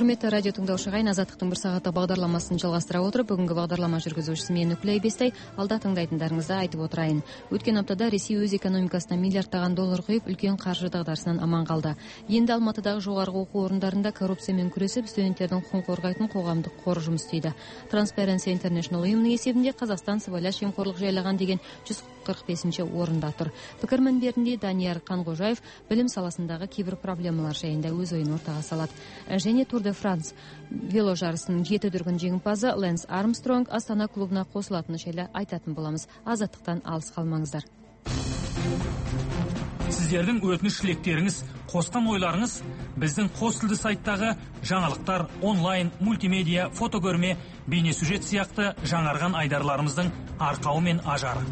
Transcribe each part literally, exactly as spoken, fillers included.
Құрметті радио тыңдаушы ағайын, Азаттықтың бір сағаты бағдарламасын жалғастыра отырып, бүгінгі бағдарлама жүргізушісі мен Нүкілай Бестай. Алда тыңдайтындарыңызды айтып отырайын. Өткен аптада Ресей өз экономикасына миллиардтаған доллар құйып, үлкен қаржы дағдарысынан аман қалды. Енді Алматыдағы жоғарғы оқу орындарында коррупциямен күресіп, студенттердің құқығын қорғайтын қоғамдық қор жұмыс істейді. Transparency International ұйымының есебінде Қазақстан сыбайлас жемқорлық жайлаған деген жүз қырық бесінші орында тұр. Пікір мінберінде Данияр Қанғожаев білім саласындағы кейбір проблемалар жайында өз ойын ортаға салады. Және Тур де Франс вело жарысының жеті дүркін жеңімпазы Лэнс Армстронг Астана клубына қосылатыны жайлы айтатын боламыз. Азаттықтан алыс қалмаңыздар. Сіздердің өтініш тілектеріңіз, қосқан ойларыңыз біздің қос тілді сайттағы жаңалықтар, онлайн, мультимедиа, фотокөрме, бейнесюжет сияқты жаңарған айдарларымыздың арқауы мен ажары.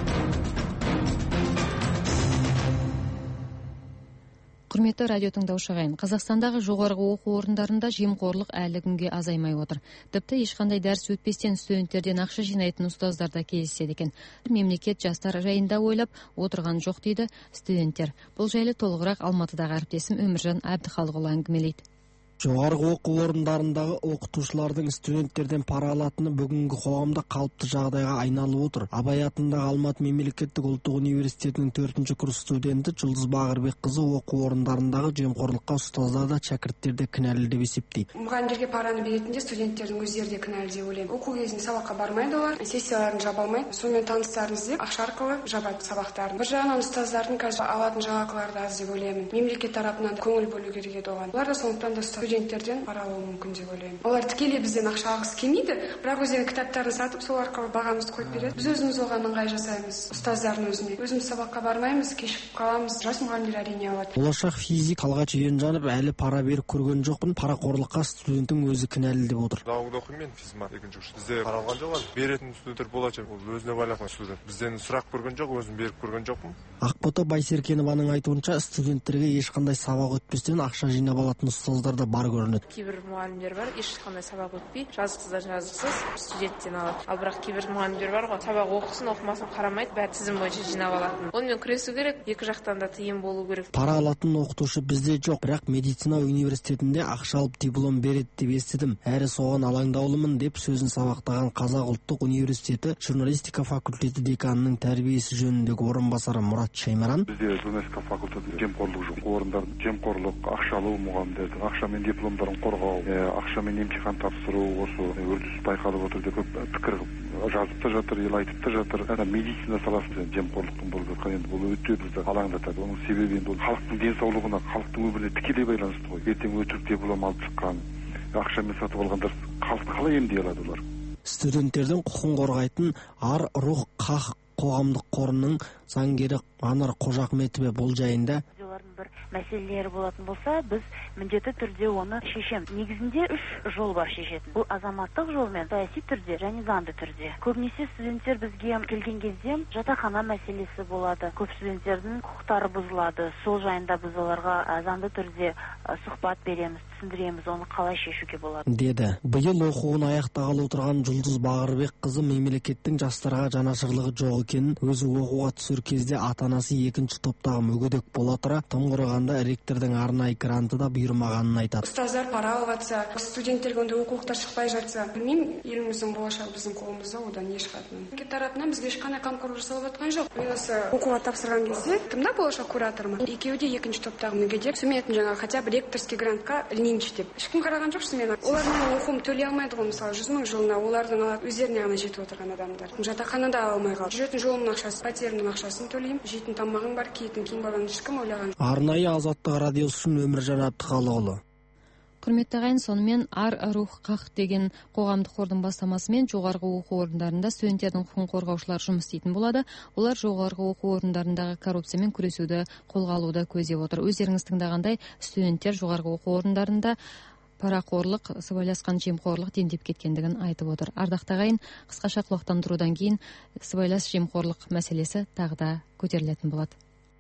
Құрметті радио тыңдаушы ағайын, Қазақстандағы жоғарғы оқу орындарында жемқорлық әлі күнге азаймай отыр. Тіпті ешқандай дәріс өтпестен студенттерден ақша жинайтын ұстаздар да кездеседі екен. Мемлекет жастар жайында ойлап отырған жоқ дейді студенттер. Бұл жайлы толығырақ Алматыдағы әріптесім Өміржан Әбдіхалықұлы әңгімелейді. Жоғарғы оқу орындарындағы оқытушылардың студенттерден пара алатыны бүгінгі қоғамда қалыпты жағдайға айналып отыр. Абай атындағы Алматы мемлекеттік ұлттық университетінің төртінші курс студенті Жұлдыз Бағырбекқызы оқу орындарындағы жемқорлыққа ұстаздар да шәкірттер де кінәлі деп есептейді. Мұғалімдерге параны беретінде студенттердің өздері де кінәлі деп ойлаймын. Оқу кезінде сабаққа бармайды олар, сессияларын жаба алмайды. Сонымен таныстарын іздеп ақша арқылы жабады сабақтарын. Бір жағынан ұстаздардың қазір алатын жалақылары да аз деп ойлаймын. Мемлекет тарапынан көңіл бөлу керек еді оған. Олар да сондықтан да студенттерден пара алуы мүмкін деп ойлаймын. Олар тікелей бізден ақша алғысы келмейді, бірақ өздері кітаптарын сатып, сол арқылы бағамызды қойып береді. Біз өзіміз оған ыңғай жасаймыз, ұстаздардың өзіне. Өзіміз сабаққа бармаймыз, кешігіп қаламыз. Жас мұғалімдер әрине алады. Болашақ физик Талғат Жиенжанов әлі пара беріп көрген жоқпын, парақорлыққа студенттің өзі кінәлі деп отыр. Дауылда оқимын мен физмат екінші курс. Бізде пара алған жоқ, беретін студенттер болады, ол өзіне байланған студент. Бізден сұрақ көрген жоқ, өзім беріп көрген жоқпын. Ақбота Байсеркенованың айтуынша, студенттерге ешқандай сабақ өтпестен ақша жинап алатын ұстаздар да бар көрінеді. Кейбір мұғалімдер бар, ешқандай сабақ өтпей, жазықсыздар жазықсыз студенттен алады. Ал бірақ кейбір мұғалімдер бар ғой, сабақ оқысын, оқымасын қарамайды, бәрі тізім бойынша жинап алатын. Онымен күресу керек, екі жақтан да тыйым болу керек. Пара алатын оқытушы бізде жоқ, бірақ медицина университетінде ақша алып диплом береді деп естідім. Әрі соған алаңдаулымын деп сөзін сабақтаған Қазақ ұлттық университеті журналистика факультеті деканының тәрбиесі жөніндегі орынбасары Мұрат Шаймаран. Бізде журналистика факультеті жемқорлық жоқ. Орындар жемқорлық, ақша алу, мұғалімдердің ақшамен дипломдарын қорғау, ақшамен емтихан тапсыру, осы үрдіс байқалып отыр деп пікір жазып та жатыр, ел айтып та жатыр. Медицина саласында жемқорлықтың болып жатқан, енді бұл өте бізді алаңдатады. Оның себебі енді халықтың денсаулығына, халықтың өміріне тікелей байланысты ғой. Ертең өтірік диплом алып шыққан, ақшамен сатып алғандар халықты қалай емдей алады олар? Студенттердің құқығын қорғайтын Ар Рух Қақ қоғамдық қорының заңгері Анар Қожахметова бұл жайында бір мәселелері болатын болса, біз міндетті түрде оны шешеміз. Негізінде үш жол бар шешетін. Бұл азаматтық жолмен, саяси түрде және заңды түрде. Көбінесе студенттер бізге келген кезде жатақхана мәселесі болады. Көп студенттердің құқықтары бұзылады. Сол жайында біз оларға заңды түрде сұхбат береміз, түсіндіреміз, оны қалай шешуге болады. Деді. Биыл оқуын аяқтағалы отырған Жұлдыз Бағырбекқызы мемлекеттің жастарға жанашырлығы жоқ екенін, өзі оқуға түсер кезде ата-анасы екінші топтағы мүгедек бола тұра, тым құрығанда ректордың арнайы гранты да бұйырмағанын айтады. Ұстаздар пара алып жатса, студенттерге ондай оқулықтар шықпай жатса, білмеймін, еліміздің болашағы біздің қолымызда, одан еш қатын. Мемлекет тарапынан бізге ешқандай қамқорлық жасалып жатқан жоқ. Мен осы оқуға тапсырған кезде, кімда болашақ куратор ма? Екеуі де екінші топтағы мүгедек, сумейтін жаңа хотя бы ректорский грантқа ілінейінші деп. Ешкім қараған жоқ шынымен. Олар менің оқуым төлей алмайды ғой, мысалы жүз мың жылына, олардың өздеріне ғана жетіп отырған адамдар. Жатақханада ала алмай қалды. Жүретін жолымның ақшасы, пәтерімнің ақшасын төлеймін, жейтін тамағың бар, киетін киім бар, ешкім ойлаған. Арнайы Азаттық радиосы үшін Өміржан Әбдіхалықұлы. Құрметті ағайын, сонымен Ар Рух Қақ деген қоғамдық қордың бастамасымен жоғарғы оқу орындарында студенттердің құқығын қорғаушылар жұмыс істейтін болады. Олар жоғарғы оқу орындарындағы коррупциямен күресуді қолға алуды көздеп отыр. Өздеріңіз тыңдағандай, студенттер жоғарғы оқу орындарында парақорлық, сыбайласқан жемқорлық дендеп кеткендігін айтып отыр. Ардақты ағайын, қысқаша құлақтандырудан кейін сыбайлас жемқорлық мәселесі тағы да көтерілетін болады.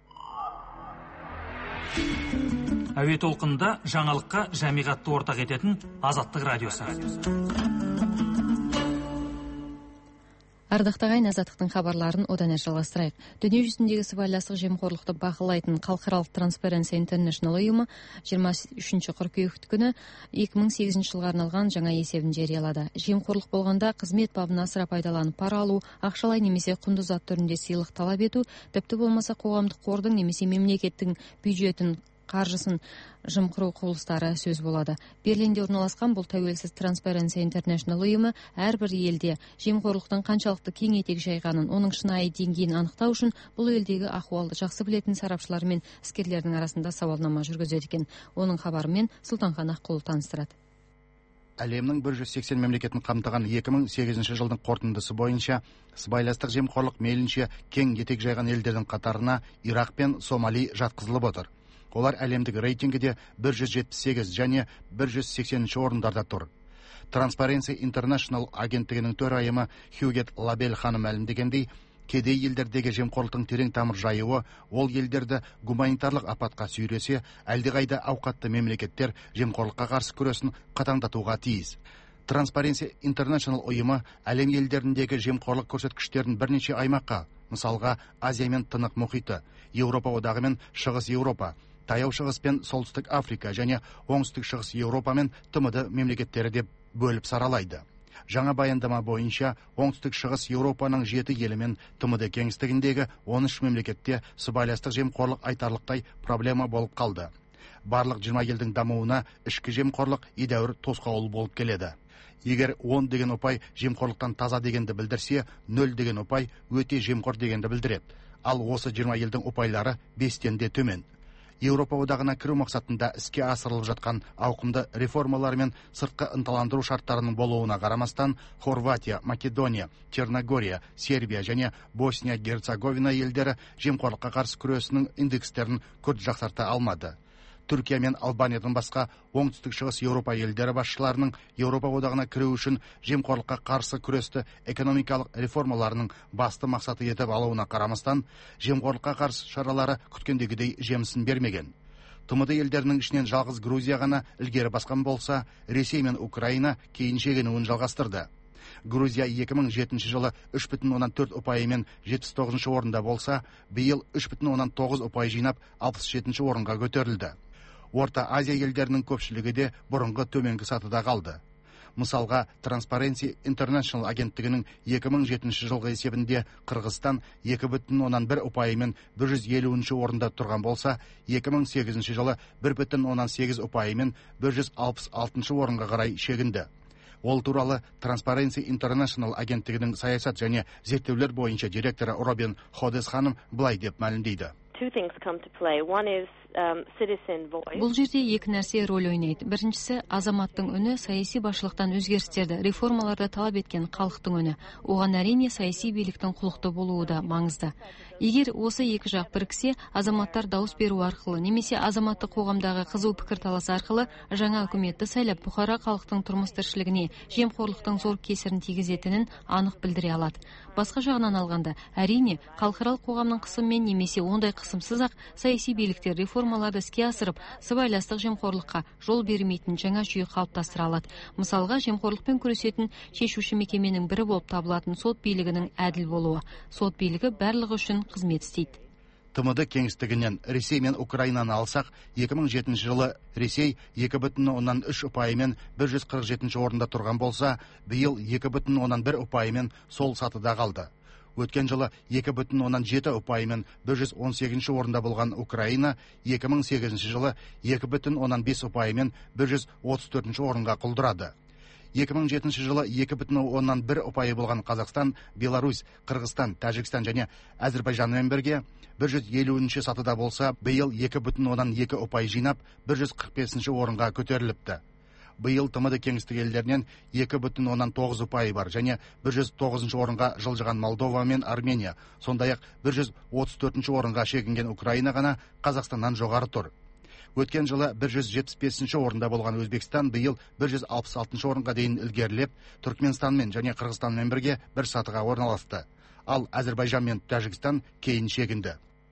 Әуе толқынында жаңалыққа жамиғатты ортақ ететін Азаттық радиосы. Ардактуу агайын, Азаттыктын кабарларын одан ары жалгастырайык. Дүйнө жүзүндөгү сыбайластык, жемкорлукту бакылайтын Калкаралык Transparency International уюму жыйырма үчүнчү кыркүйек күнү эки миң сегизинчи жылга арналган жаңа эсебин жарыялады. Жемкорлук болгондо кызмет бабын асыра пайдаланып пара алуу, акчалай немесе кундуу зат түрүндө сыйлык талап этүү, типти болмосо коомдук кордун немесе мемлекеттин бюджетин каржысын жымкыруу кылмыштары сөз болот. Берлинде орналашкан бул тәуелсиз Transparency International уюму ар бир элде жемкорлуктун канчалықты кең этек жайганын, онун шынайы деңгээлин аныктоо үчүн бул элдеги акыбалды жакшы билетін сарапчылар мен искерлердин арасында сабалнама жүргүзөт экен. Онун кабары менен Султанхан Аккулов таныстырат. Әлемнің бір жүз сексен мемлекетін қамтыған екі мың сегізінші жылдың қорытындысы бойынша сыбайластық жемқорлық мейлінше кең етек жайған елдердің қатарына Ирак пен Сомали жатқызылып отыр. Олар әлемдік рейтингіде бір жүз жетпіс сегіз және бір жүз сексенінші орындарда тұр. Transparency International агенттігінің төрайымы Хьюгет Лабель ханым мәлімдегендей, кедей елдердегі жемқорлықтың терең тамыр жайуы ол елдерді гуманитарлық апатқа сүйресе, әлдеқайда ауқатты мемлекеттер жемқорлыққа қарсы күресін қатаңдатуға тиіс. Transparency International ұйымы әлем елдеріндегі жемқорлық көрсеткіштерін бірнеше аймаққа, мысалға Азия мен Тынық мұхиты, Еуропа одағы мен Шығыс Еуропа, Таяу шығыс пен Солтүстік Африка және Оңтүстік шығыс Еуропа мен Т М Д мемлекеттері деп бөліп саралайды. Жаңа баяндама бойынша Оңтүстік шығыс Еуропаның жеті елі мен Т М Д кеңістігіндегі он үш мемлекетте сыбайластық жемқорлық айтарлықтай проблема болып қалды. Барлық жиырма елдің дамуына ішкі жемқорлық едәуір тосқауыл болып келеді. Егер он деген ұпай жемқорлықтан таза дегенді білдірсе, нөл деген ұпай өте жемқор дегенді білдіреді. Ал осы жиырма елдің ұпайлары бестен де төмен. Еуропа одағына кіру мақсатында іске асырылып жатқан ауқымды реформалар мен сыртқы ынталандыру шарттарының болуына қарамастан, Хорватия, Македония, Черногория, Сербия және Босния-Герцеговина елдері жемқорлыққа қарсы күресінің индекстерін күрт жақсарта алмады. Түркия мен Албаниядан басқа оңтүстік шығыс Еуропа елдері басшыларының Еуропа одағына кіру үшін жемқорлыққа қарсы күресті экономикалық реформаларының басты мақсаты етіп алуына қарамастан, жемқорлыққа қарсы шаралары күткендегідей жемісін бермеген. Т М Д елдерінің ішінен жалғыз Грузия ғана ілгері басқан болса, Ресей мен Украина кейін шегінуін жалғастырды. Грузия екі мың жетінші жылы үш бүтін оннан төрт ұпайымен жетпіс тоғызыншы орында болса, биыл үш бүтін оннан тоғыз ұпай жинап алпыс жетінші орынға көтерілді. Орта Азия елдерінің көпшілігі де бұрынғы төменгі сатыда қалды. Мысалға, Transparency International агенттігінің екі мың жетінші жылғы есебінде Қырғызстан екі бүтін оннан бір ұпайымен бір жүз елуінші орында тұрған болса, екі мың сегізінші жылы бір бүтін оннан сегіз ұпайымен бір жүз алпыс алтыншы орынға қарай шегінді. Ол туралы Transparency International агенттігінің саясат және зерттеулер бойынша директоры Робин Ходес ханым былай деп мәлімдейді. Бұл жерде екі нәрсе рөл ойнайды. Біріншісі, азаматтың үні саяси басшылықтан өзгерістерді, реформаларды талап еткен халықтың үні. Оған әрине саяси биліктің құлықты болуы да маңызды. Егер осы екі жақ біріксе, азаматтар дауыс беру арқылы немесе азаматтық қоғамдағы қызу пікірталас арқылы жаңа үкіметті сайлап, бұқара халықтың тұрмыс тіршілігіне жемқорлықтың зор кесірін тигізетінін анық білдіре алады. Басқа жағынан алғанда, әрине, халықаралық қоғамның қысымымен немесе ондай қысымсыз-ақ саяси биліктер реформаларды іске асырып, сыбайластық жемқорлыққа жол бермейтін жаңа жүйе қалыптастыра алады. Мысалға, жемқорлықпен күресетін шешуші мекеменің бірі болып табылатын сот билігінің әділ болуы. Сот билігі барлығы үшін қызмет істейді. Т М Д кеңістігінен Ресей мен Украинаны алсақ, екі мың жетінші жылы Ресей екі бүтін оннан үш ұпайымен бір жүз қырық жетінші орында тұрған болса, биыл екі бүтін оннан бір ұпайымен сол сатыда қалды. Өткен жылы екі бүтін оннан жеті ұпайымен бір жүз он сегізінші орында болған Украина екі мың сегізінші жылы екі бүтін оннан бес ұпайымен бір жүз отыз төртінші орынға құлдырады. екі мың жетінші жылы екі бүтін оннан бір ұпайы болған Қазақстан, Беларусь, Қырғызстан, Тәжікстан және Әзербайжанмен бірге бір жүз елуінші сатыда болса, биыл екі бүтін оннан екі ұпай жинап бір жүз қырық бесінші орынға көтеріліпті. Биыл Т М Д кеңістігі елдерінен екі бүтін оннан тоғыз ұпайы бар және бір жүз тоғызыншы орынға жылжыған Молдова мен Армения, сондай-ақ бір жүз отыз төртінші орынға шегінген Украина ғана Қазақстаннан жоғары тұр. Өткен жылы бір жүз жетпіс бесінші орында болған Өзбекстан биыл бір жүз алпыс алтыншы орынға дейін ілгерілеп, Түркменстанмен және Қырғызстанмен бірге бір сатыға орналасты. Ал Әзербайжан мен Тәжікстан кейін шегінді.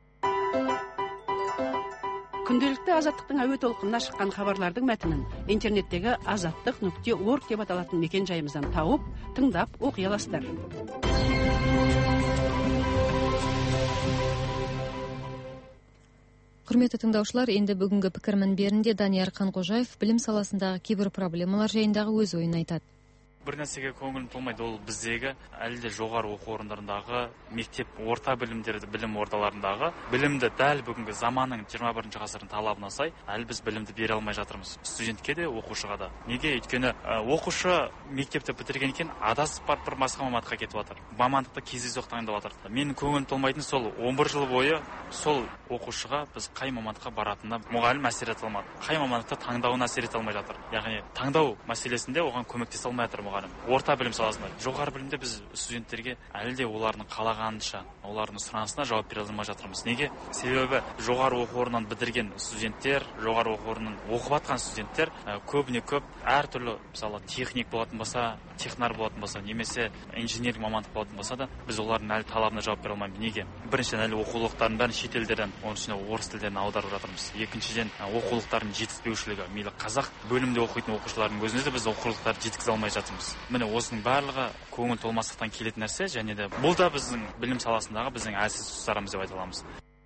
Күнделікті азаттықтың әуе толқынына шыққан хабарлардың мәтінін интернеттегі азаттық нүкте орг деп аталатын мекен жайымыздан тауып, тыңдап оқи аласыздар. Құрметті тыңдаушылар, енді бүгінгі пікір мінберінде Данияр Қанқожаев білім саласындағы кейбір проблемалар жайындағы өз ойын айтады. Бір нәрсеге көңілім толмайды, ол біздегі әлі де жоғары оқу орындарындағы мектеп, орта білімдерді білім ордаларындағы білімді дәл бүгінгі заманның жиырма бірінші ғасырдың талабына сай әлі біз білімді бере алмай жатырмыз. Студентке де, оқушыға да. Неге? Өйткені оқушы мектепті бітірген екен адасып барып бір басқа мамандыққа кетіп жатыр. Мамандықты кездейсоқ таңдап жатыр. Менің көңілім толмайтын сол он бір жыл бойы сол оқушыға біз қай мамандыққа баратынына мұғалім әсер ете алмады. Қай мамандықты таңдауына әсер ете алмай жатыр. Яғни таңдау мәселесінде оған көмектесе алмай жатыр мұғалім. Орта білім саласында, жоғары білімде біз студенттерге әлі де олардың қалағанынша, олардың сұранысына жауап бере алмай жатырмыз. Неге? Себебі жоғары оқу орнынан бітірген студенттер, жоғары оқу орнынан оқып жатқан студенттер көбіне көп әртүрлі, мысалы, техник болатын болса, технар болатын болса, немесе инженерлік мамандық болатын болса да, біз олардың әлі талабына жауап бере алмаймыз. Неге? Біріншіден әлі оқулықтардың бәрін шетелдерден, оның ішінде орыс тілдеріне аударып жатырмыз. Екіншіден оқулықтардың жетіспеушілігі. Мейлі қазақ бөлімде оқитын оқушылардың өзінде де біз оқулықтарды жеткізе алмай жатырмыз. Міне осының барлығы көңіл толмастықтан келетін нәрсе, және де бұл да біздің білім саласындағы біздің әлсіз тұстарымыз деп айта аламыз.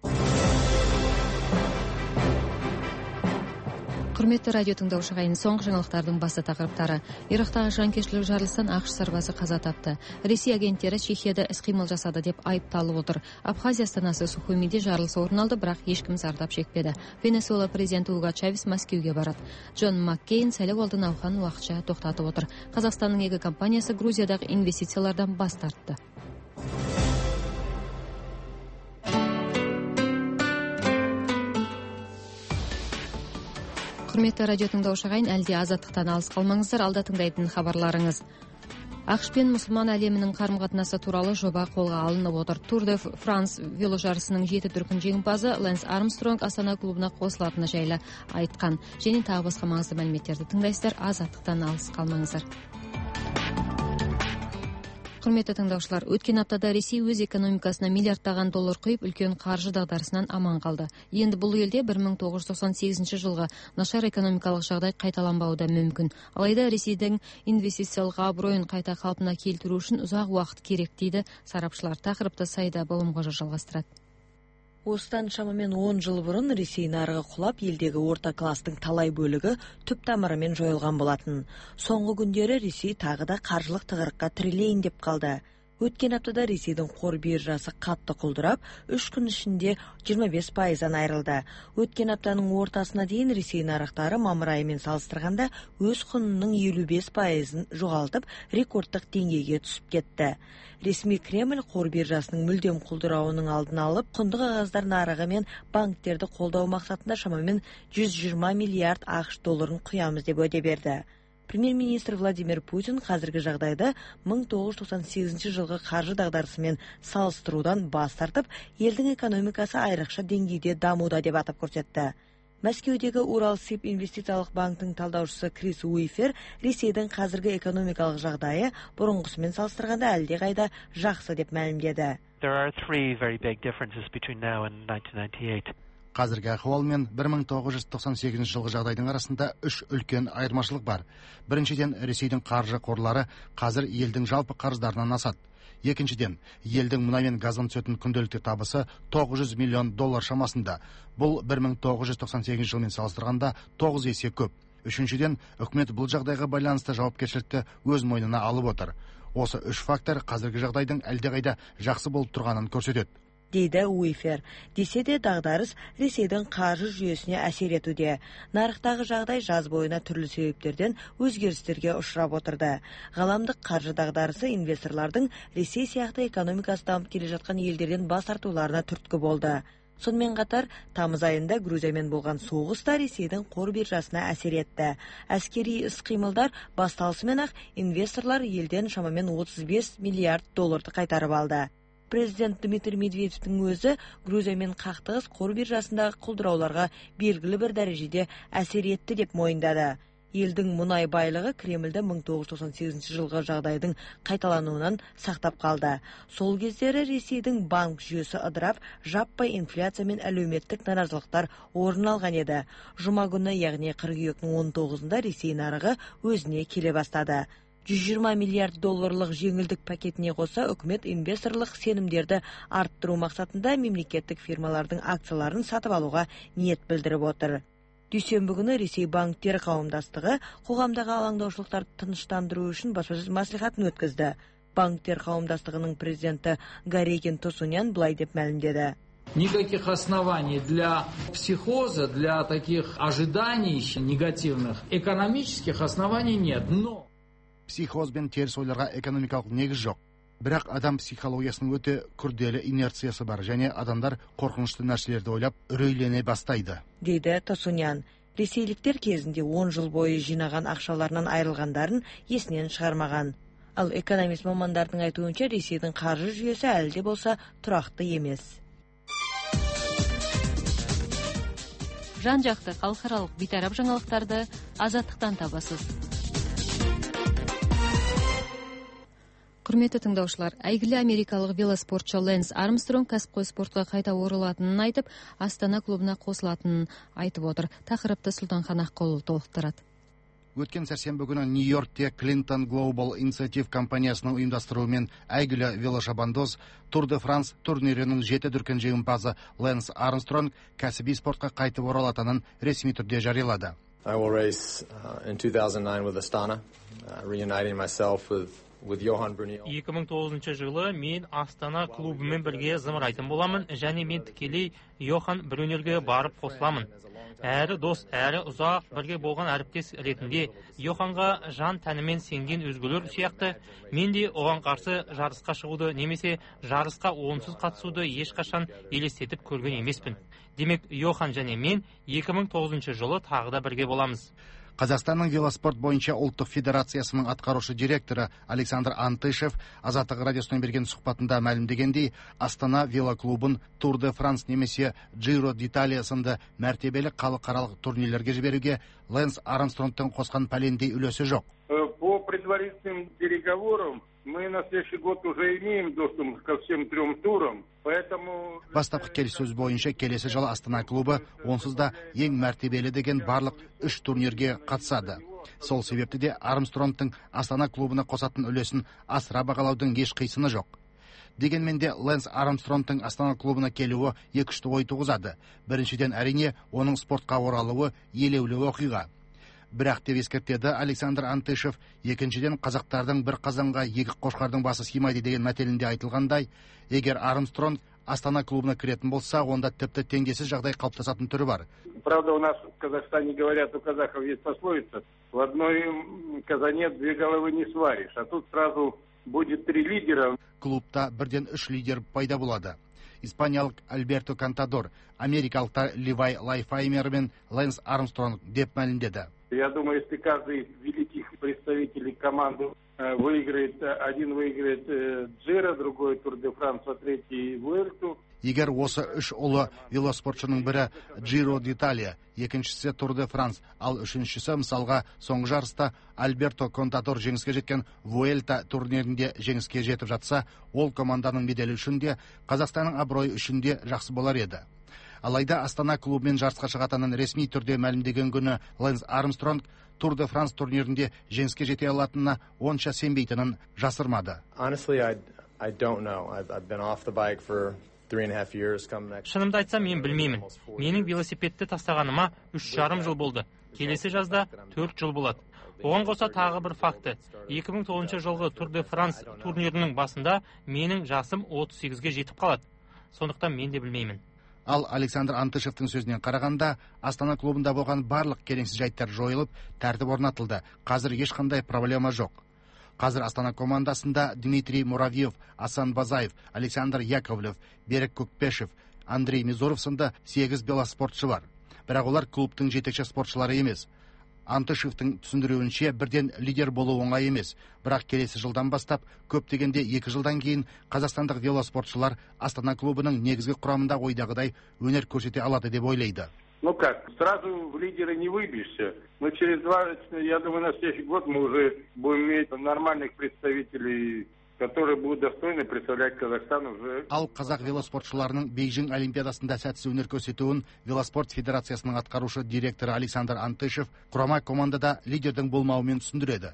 Құрметті радио тыңдаушы ағайын, соңғы жаңалықтардың басты тақырыптары. Ирактағы жанкештілік жарылыстан ақш сарбазы қаза тапты. Ресей агенттері Чехияда іс-қимыл жасады деп айыпталып отыр. Абхазия астанасы Сухумиде жарылыс орын алды, бірақ ешкім зардап шекпеді. Венесуэла президенті Уго Чавес Мәскеуге барады. Джон Маккейн сайлау алды науқанын уақытша тоқтатып отыр. Қазақстанның екі компаниясы Грузиядағы инвестициялардан бас тартты. Құрметті радио тыңдаушы ағайын, әлде азаттықтан алыс қалмаңыздар, алда тыңдайтын хабарларыңыз. ақш пен мұсылман әлемінің қарым-қатынасы туралы жоба қолға алынып отыр. Тур де Франс веложарысының жеті дүркін жеңімпазы Лэнс Армстронг Астана клубына қосылатыны жайлы айтқан. Және тағы басқа маңызды мәліметтерді тыңдайсыздар, азаттықтан алыс қалмаңыздар. Құрметті тыңдаушылар, өткен аптада Ресей өз экономикасына миллиардтаған доллар құйып, үлкен қаржы дағдарысынан аман қалды. Енді бұл елде бір мың тоғыз жүз тоқсан сегізінші жылғы нашар экономикалық жағдай қайталанбауы да мүмкін. Алайда Ресейдің инвестициялық абыройын қайта қалпына келтіру үшін ұзақ уақыт керек дейді сарапшылар. Тақырыпты Сайда Болымғожа жалғастырады. Осыдан шамамен он жыл бұрын Ресей нарығы құлап, елдегі орта кластың талай бөлігі түп тамырымен жойылған болатын. Соңғы күндері Ресей тағы да қаржылық тығырыққа тірелейін деп қалды. Өткен аптада Ресейдің қор биржасы қатты құлдырап, үш күн ішінде жиырма бес пайыздан айырылды. Өткен аптаның ортасына дейін Ресей нарықтары мамыр айымен салыстырғанда өз құнының елу бес пайызын жоғалтып, рекордтық деңгейге түсіп кетті. Ресми Кремль қор биржасының мүлдем құлдырауының алдын алып, құнды қағаздар нарығы мен банктерді қолдау мақсатында шамамен жүз жиырма миллиард ақш долларын құямыз деп уәде берді. Премьер-министр Владимир Путин қазіргі жағдайды мың тоғыз жүз тоқсан сегізінші жылғы қаржы дағдарысымен салыстырудан бас тартып, елдің экономикасы айрықша деңгейде дамуда деп атап көрсетті. Мәскеудегі Уралсиб инвестициялық банктың талдаушысы Крис Уифер Ресейдің қазіргі экономикалық жағдайы бұрынғысымен салыстырғанда әлдеқайда жақсы деп мәлімдеді. There are three very big differences between now and nineteen ninety-eight. Қазіргі ахуал мен бір мың тоғыз жүз тоқсан сегізінші жылғы жағдайдың арасында үш үлкен айырмашылық бар. Біріншіден, Ресейдің қаржы қорлары қазір елдің жалпы қарыздарынан асады. Екіншіден, елдің мұнай мен газдан түсетін күнделікті табысы тоғыз жүз миллион доллар шамасында. Бұл бір мың тоғыз жүз тоқсан сегізінші жылмен салыстырғанда тоғыз есе көп. Үшіншіден, үкімет бұл жағдайға байланысты жауапкершілікті өз мойнына алып отыр. Осы үш фактор қазіргі жағдайдың әлдеқайда жақсы болып тұрғанын көрсетеді, дейді Уифер. Десе де дағдарыс Ресейдің қаржы жүйесіне әсер етуде. Нарықтағы жағдай жаз бойына түрлі себептерден өзгерістерге ұшырап отырды. Ғаламдық қаржы дағдарысы инвесторлардың Ресей сияқты экономикасы дамып келе жатқан елдерден бас тартуларына түрткі болды. Сонымен қатар, тамыз айында Грузиямен болған соғыс та Ресейдің қор биржасына әсер етті. Әскери іс-қимылдар басталысымен-ақ инвесторлар елден шамамен отыз бес миллиард долларды қайтарып алды. Президент Дмитрий Медведевтің өзі Грузиямен қақтығыс қор биржасындағы құлдырауларға белгілі бір дәрежеде әсер етті деп мойындады. Елдің мұнай байлығы Кремльді мың тоғыз жүз тоқсан сегізінші жылғы жағдайдың қайталануынан сақтап қалды. Сол кездері Ресейдің банк жүйесі ыдырап, жаппай инфляция мен әлеуметтік наразылықтар орын алған еді. Жұма күні, яғни қыркүйектің он тоғызында Ресей нарығы өзіне келе бастады. жүз жыйырма миллиард долларлық жеңілдік пакетіне қоса үкімет инвесторлық сенімдерді арттыру мақсатында мемлекеттік фирмалардың акцияларын сатып алуға ниет білдіріп отыр. Дүйсенбі күні Ресей банктер қауымдастығы қоғамдағы алаңдаушылықтарды тыныштандыру үшін баспасөз мәслихатын өткізді. Банктер қауымдастығының президенті Гарегин Тосунян былай деп мәлімдеді. Никаких оснований для психоза, для таких ожиданий негативных, экономических оснований нет. Но психоз бен теріс ойларға экономикалық негіз жоқ. Бірақ адам психологиясының өте күрделі инерциясы бар, және адамдар қорқынышты нәрселерді ойлап үрейлене бастайды, дейді Тосунян. Ресейліктер кезінде он жыл бойы жинаған ақшаларынан айырылғандарын есінен шығармаған. Ал экономист мамандардың айтуынша Ресейдің қаржы жүйесі әлі де болса тұрақты емес. Жан-жақты халықаралық бейтарап жаңалықтарды Азаттықтан табасыз. Құрметті тыңдаушылар, әйгілі америкалық велоспортшы Лэнс Армстронг кәсіпқой спортқа қайта оралатынын айтып, Астана клубына қосылатынын айтып отыр. Тақырыпты Сұлтанхан Аққұлы толықтырады. Өткен сәрсенбі күні Нью-Йоркте Clinton Global Initiative компаниясының ұйымдастыруымен әйгілі велошабандоз Тур де Франс турнирінің жеті дүркін жеңімпазы Лэнс Армстронг кәсіби спортқа қайтып оралатынын ресми түрде жариялады. I will race uh, in two thousand nine with Astana, uh, reuniting myself with екі мың тоғызыншы жылы мен Астана клубымен бірге зымырайтын боламын, және мен тікелей Йохан Брюнерге барып қосыламын. Әрі дос, әрі ұзақ бірге болған әріптес ретінде Йоханға жан тәнімен сенген өзгелер сияқты мен де оған қарсы жарысқа шығуды немесе жарысқа онсыз қатысуды ешқашан елестетіп көрген емеспін. Демек, Йохан және мен екі мың тоғызыншы жылы тағы да бірге боламыз. Қазақстанның велоспорт бойынша ұлттық федерациясының атқарушы директоры Александр Антышев Азаттық радиосына берген сұхбатында мәлімдегендей, Астана велоклубын Тур де Франс немесе Джиро d'Италия сынды мәртебелі халықаралық турнирлерге жіберуге Лэнс Армстронгтың қосқан пәлендей үлесі жоқ. По предварительным переговорам мы на следующий год уже имеем доступ ко всем трем турам. Поэтому бастапқы келіссөз бойынша келесі жылы Астана клубы онсыз да ең мәртебелі деген барлық үш турнирге қатысады. Сол себепті де Армстронгтың Астана клубына қосатын үлесін асыра бағалаудың еш қисыны жоқ. Дегенмен де Лэнс Армстронгтың Астана клубына келуі екішті ой туғызады. Біріншіден, әрине, оның спортқа оралуы елеулі оқиға. Бірақ деп ескертеді Александр Антышев, екіншіден, қазақтардың бір қазанға екі қошқардың басы сыймайды деген мәтелінде айтылғандай, егер Армстронг Астана клубына кіретін болса, онда тіпті теңдессіз жағдай қалыптасатын түрі бар. Правда, у нас в Казахстане говорят, у казахов есть пословица: в одной казане две головы не сваришь, а тут сразу будет три лидера. Клубта бірден үш лидер пайда болады. Испаниялық Альберто Кантадор, америкалық Ливай Лайфаймер мен Лэнс Армстронг деп мәлімдеді. Я думаю, если каждый из великих представителей команды выиграет, один выиграет Джиро, другой Тур де Франс, а третий Vueltu. Егер осы үш ұлы велоспортшының бірі Джиро d'Италия, екіншісі Тур де Франс, ал үшіншісі мысалға соңғы жарыста Альберто Контадор жеңіске жеткен Vuelta турнирінде жеңіске жетіп жатса, ол команданың беделі үшін де, Қазақстанның абыройы үшін де жақсы болар еді. Алайда Астана клубымен жарысқа шығатынын ресми түрде мәлімдеген күні Лэнс Армстронг Тур де Франс турнирінде жеңіске жете алатынына онша сенбейтінін жасырмады. Honestly, I I don't know. I've I've been off the bike for three and a half years. Шынымды айтсам, мен білмеймін. Менің велосипедті тастағаныма үш жарым жыл болды. Келесі жазда төрт жыл болады. Оған қоса тағы бір факты. екі мың тоғызыншы жылғы Тур де Франс турнирінің басында менің жасым отыз сегізге жетіп қалады. Сондықтан мен де білмеймін. Ал Александр Антышевтің сөзінен қарағанда, Астана клубында болған барлық келеңсіз жайттар жойылып, тәртіп орнатылды. Қазір ешқандай проблема жоқ. Қазір Астана командасында Дмитрий Муравьев, Асан Базаев, Александр Яковлев, Берік Көкпешев, Андрей Мизуров сынды сегіз велоспортшы бар. Бірақ олар клубтың жетекші спортшылары емес. Антышевтің түсіндіруінше, бірден лидер болу оңай емес. Бірақ келесі жылдан бастап, көп дегенде екі жылдан кейін қазақстандық велоспортшылар Астана клубының негізгі құрамында ойдағыдай өнер көрсете алады деп ойлайды. Ну как, сразу в лидеры не выбьешься. Но через два, я думаю, на следующий год мы уже будем иметь нормальных представителей, которые будут достойны представлять Казахстан уже. Ал қазақ велоспортшыларының Бейжің олимпиадасында сәтсіз өнер көрсетуін Велоспорт федерациясының атқарушы директоры Александр Антышев құрама командада лидердің болмауымен түсіндіреді.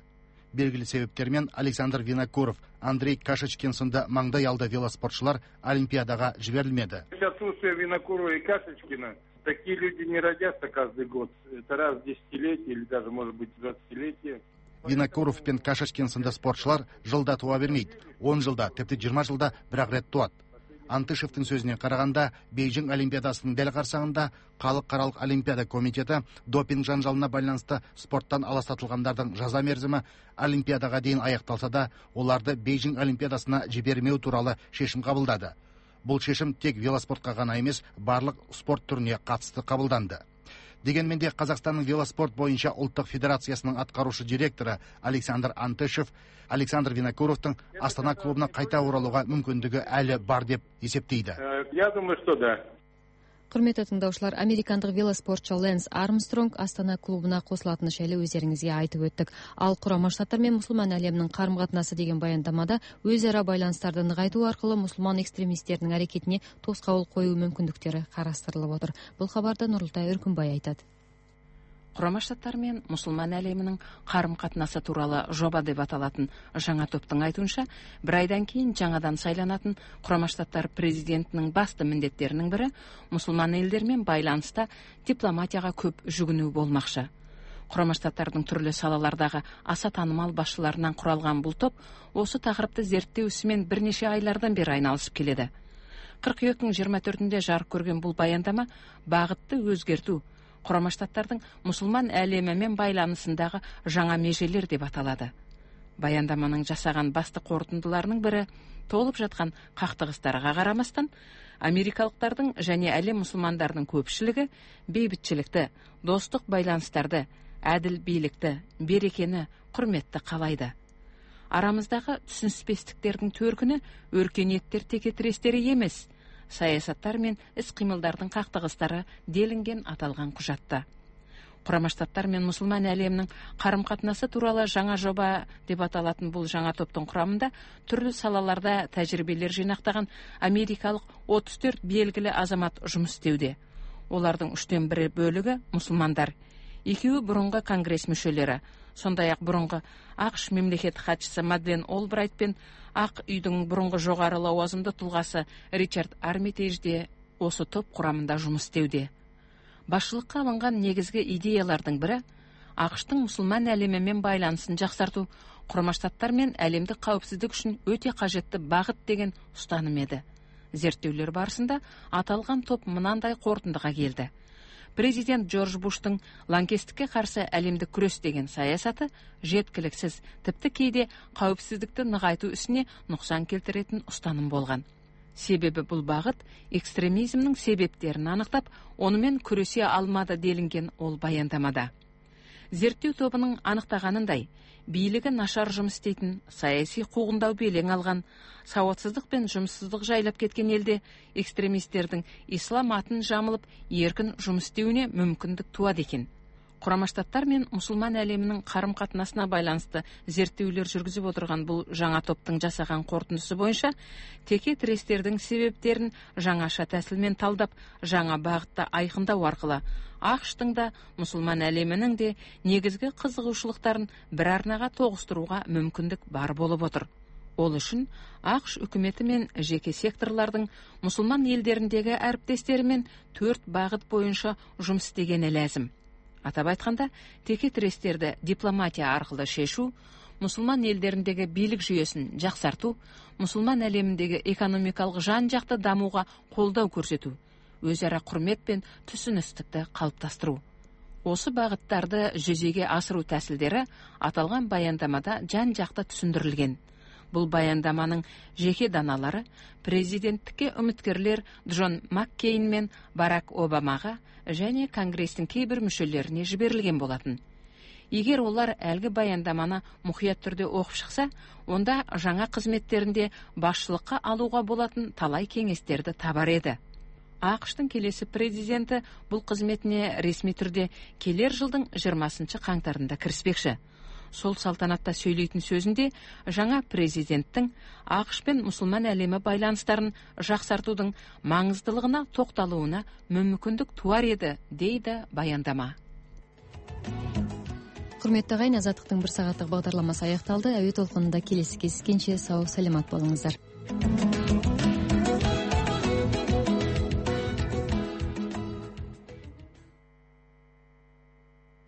белгілі себептермен Александр Винокуров, Андрей Кашечкин сынды маңдай алды велоспортшылар Олимпиадаға жіберілмеді. Отсутствие Винокурова и Кашечкина, такие люди не родятся каждый год. Это раз в десятилетие или даже, может быть, двадцатилетие. Винокуров пен Кашечкин сынды спортшылар жылда туа бермейді. он жылда, тіпті жиырма жылда бір-ақ рет туады. Антышевтің сөзіне қарағанда, Бейжің Олимпиадасының дәл қарсаңында Халықаралық Олимпиада комитеті допинг жанжалына байланысты спорттан аластатылғандардың жаза мерзімі Олимпиадаға дейін аяқталса да, оларды Бейжің Олимпиадасына жібермеу туралы шешім қабылдады. Бұл шешім тек велоспортқа ғана емес, барлық спорт түріне қатысты қабылданды. Дегенмен де Қазақстанның велоспорт бойынша ұлттық федерациясының атқарушы директоры Александр Антышев Александр Винокуровтың Астана клубына қайта оралуға мүмкіндігі әлі бар деп есептейді. Я думаю, что да. Құрметті тыңдаушылар, американдық велоспортшы Лэнс Армстронг Астана клубына қосылатыны жайлы өздеріңізге айтып өттік. Ал Құрама Штаттар мен мұсылман әлемінің қарым-қатынасы деген баяндамада өзара байланыстарды нығайту арқылы мұсылман экстремистерінің әрекетіне тосқауыл қою мүмкіндіктері қарастырылып отыр. Бұл хабарды Нұрлытай Үркімбай айтады. Құрама Штаттар мен мұсылман әлемінің қарым-қатынасы туралы жоба деп аталатын жаңа топтың айтуынша, бір айдан кейін жаңадан сайланатын Құрама Штаттар президентінің басты міндеттерінің бірі мұсылман елдермен байланыста дипломатияға көп жүгіну болмақшы. Құрама Штаттардың түрлі салалардағы аса танымал басшыларынан құралған бұл топ осы тақырыпты зерттеу ісімен бірнеше айлардан бері айналысып келеді. қыркүйектің жиырма төртінде жарық көрген бұл баяндама бағытты өзгерту, Құрама Штаттардың мұсылман әлемімен байланысындағы жаңа межелер деп аталады. Баяндаманың жасаған басты қорытындыларының бірі толып жатқан қақтығыстарға қарамастан, америкалықтардың және әлем мұсылмандардың көпшілігі бейбітшілікті, достық байланыстарды, әділ билікті, берекені, құрметті қалайды. Арамыздағы түсініспестіктердің төркіні өркениеттер текетірестері емес, саясаттар мен іс-қимылдардың қақтығыстары делінген аталған құжатта. Құрама Штаттар мен мұсылман әлемінің қарым-қатынасы туралы жаңа жоба деп аталатын бұл жаңа топтың құрамында түрлі салаларда тәжірибелер жинақтаған америкалық отыз төрт белгілі азамат жұмыс істеуде. Олардың үштен бірі бөлігі мұсылмандар, екеуі бұрынғы конгресс мүшелері, сондай-ақ бұрынғы ақш мемлекет хатшысы Мадлен Олбрайт пен Ақ үйдің бұрынғы жоғары лауазымды тұлғасы Ричард Армитейдж де осы топ құрамында жұмыс істеуде. Басшылыққа алынған негізгі идеялардың бірі ақштың мұсылман әлемімен байланысын жақсарту, Құрама Штаттар мен әлемдік қауіпсіздік үшін өте қажетті бағыт деген ұстаным еді. Зерттеулер барысында аталған топ мынандай қорытындыға келді. Президент Джордж Буштың лаңкестікке қарсы әлемдік күрес деген саясаты жеткіліксіз, тіпті кейде қауіпсіздікті нығайту ісіне нұқсан келтіретін ұстаным болған. Себебі бұл бағыт экстремизмнің себептерін анықтап, онымен күресе алмады делінген ол баяндамада. Зерттеу тобының анықтағанындай, билігі нашар жұмыс істейтін, саяси қуғындау белең алған, сауатсыздық пен жұмыссыздық жайлап кеткен елде экстремистердің ислам атын жамылып еркін жұмыс істеуіне мүмкіндік туады екен. Құрама Штаттар мен мұсылман әлемінің қарым-қатынасына байланысты зерттеулер жүргізіп отырған бұл жаңа топтың жасаған қорытындысы бойынша, теке тірестердің себептерін жаңаша тәсілмен талдап, жаңа бағытта айқындау арқылы ақштың да, мұсылман әлемінің де негізгі қызығушылықтарын бір арнаға тоғыстыруға мүмкіндік бар болып отыр. Ол үшін ақш үкіметі мен жеке секторлардың мұсылман елдеріндегі әріптестерімен төрт бағыт бойынша жұмыс істегені ләзім. Атап айтқанда, теке тірестерді дипломатия арқылы шешу, мұсылман елдеріндегі билік жүйесін жақсарту, мұсылман әлеміндегі экономикалық жан-жақты дамуға қолдау көрсету, өзара құрмет пен түсіністікті қалыптастыру. Осы бағыттарды жүзеге асыру тәсілдері аталған баяндамада жан-жақты түсіндірілген. Бұл баяндаманың жеке даналары президенттікке үміткерлер Джон Маккейн мен Барак Обамаға және конгрестің кейбір мүшелеріне жіберілген болатын. Егер олар әлгі баяндаманы мұқият түрде оқып шықса, онда жаңа қызметтерінде басшылыққа алуға болатын талай кеңестерді табар еді. ақштың келесі президенті бұл қызметіне ресми түрде келер жылдың жиырмасыншы қаңтарында кіріспекші. Сол салтанатта сөйлейтін сөзінде жаңа президенттің ақш пен мұсылман әлемі байланыстарын жақсартудың маңыздылығына тоқталуына мүмкіндік туар еді, дейді баяндама. Құрметті ағайын, азаттықтың бір сағаттық бағдарламасы аяқталды. Әуе толқынында келесі кездескенше сау саламат болыңыздар.